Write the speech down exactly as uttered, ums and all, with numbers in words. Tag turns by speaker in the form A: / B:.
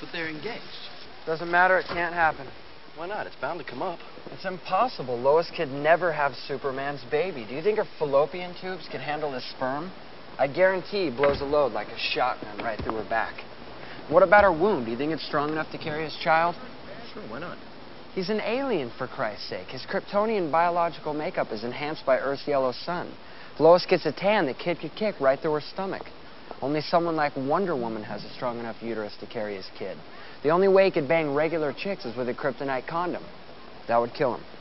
A: But they're engaged.
B: Doesn't matter, it can't happen.
A: Why not? It's bound to come up.
B: It's impossible. Lois could never have Superman's baby. Do you think her fallopian tubes could handle his sperm? I guarantee he blows a load like a shotgun right through her back. What about her womb? Do you think it's strong enough to carry his child?
A: Sure, why not?
B: He's an alien, for Christ's sake. His Kryptonian biological makeup is enhanced by Earth's yellow sun. If Lois gets a tan, the kid could kick right through her stomach. Only someone like Wonder Woman has a strong enough uterus to carry his kid. The only way he could bang regular chicks is with a kryptonite condom. That would kill him.